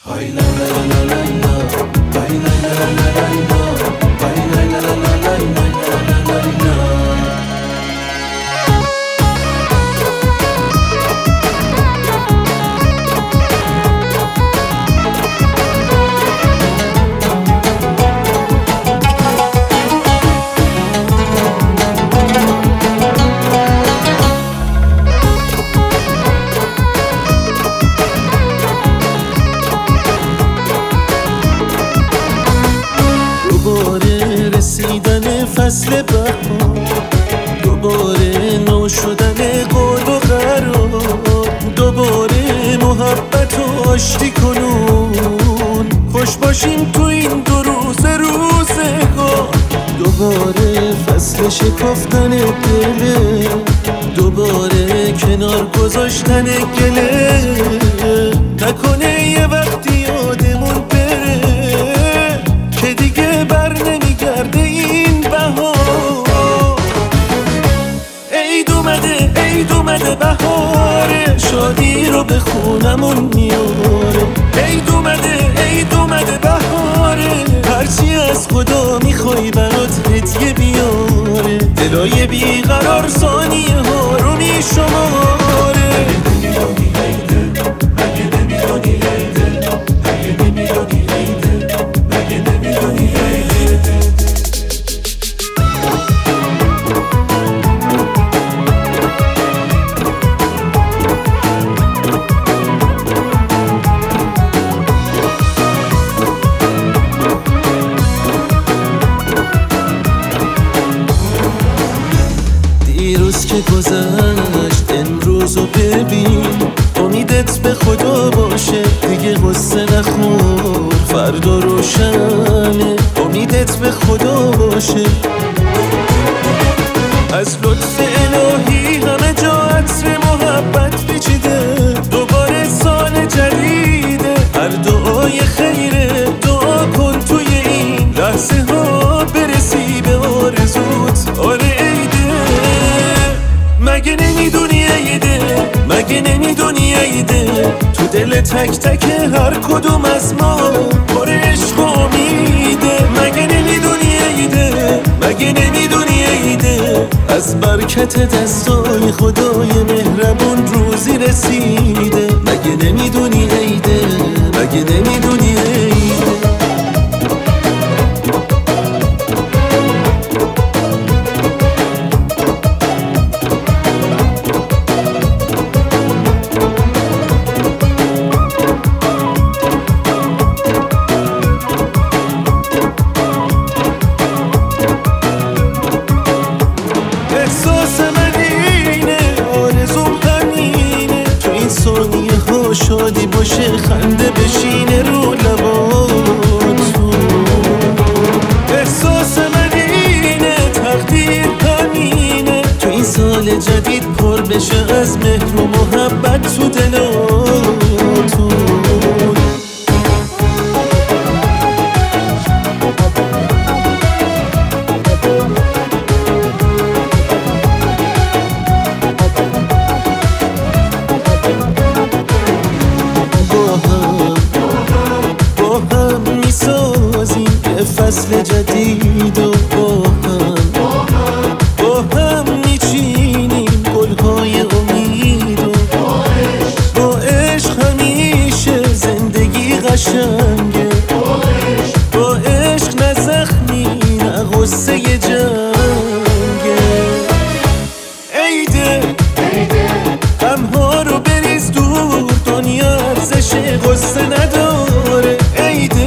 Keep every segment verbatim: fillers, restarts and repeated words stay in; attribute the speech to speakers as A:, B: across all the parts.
A: دوباره رسیدن فصل بهار، دوباره نو شدن قول و قرار، دوباره محبت و آشتی کنون، خوش باشیم تو این دو روز روزگار. دوباره فصل شکفتن دله، دوباره کنار گذاشتن گله، نکنه یه وقتی یادمون بره که دیگه بر نمیگرده این بهار. عید اومده عید اومده بهاره، شادی رو به خونمون میاره. عید اومده عید اومده بهاره، هرچی از خدا میخوای برات هدیه بیاره. دلای بیقرار ثانیه ها رو میشماره. دیروز که گذشت امروزو ببین، امیدت به خدا باشه دیگه قصه نخور. فردا روشنه امیدت به خدا باشه. از لطف الهی همه جا عطر محبت پیچیده، دوباره سال جدیده. هر دعای خیره دعا کن توی این لحظه ها برسی به آرزوت. آره عیده، مگه نمیدونی عیده، مگه نمیدونی عیده. تو دل تک تک هر کدوم از ما پر عشق و امیده. مگه نمیدونی عیده، مگه نمیدونی عیده. از برکت دستای خدای مهربون روزی رسیده. مگه نمیدونی عیده، مگه نمیدونی عیده. احساس من اینه، آرزوم همینه، تو این ثانیه ها شادی باشه، خنده بشینه رو لباتون. احساس من اینه، تقدیر همینه، تو این سال جدید پر بشه از مهر و محبت تو دلاتون. فصل جدید و با هم با هم میچینیم گلهای امید و با عشق همیشه زندگی قشنگه. با عشق نه زخمی نه غصه جنگه. عیده غمها رو بریز دور، دنیا ارزش غصه نداره. عیده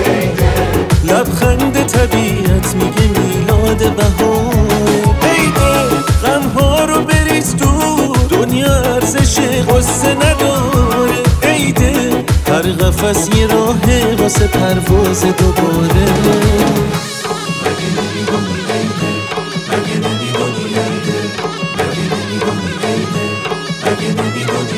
A: لبخند طبیعت میگه میلاد بهار. عیده غمها رو بریز دور، دنیا ارزش غصه نداره. عیده هر قفس یه راهه واسه پرواز دوباره. مگه نمیدونی عیده، مگه نمیدونی عیده، مگه نمیدونی عیده، مگه نمیدونی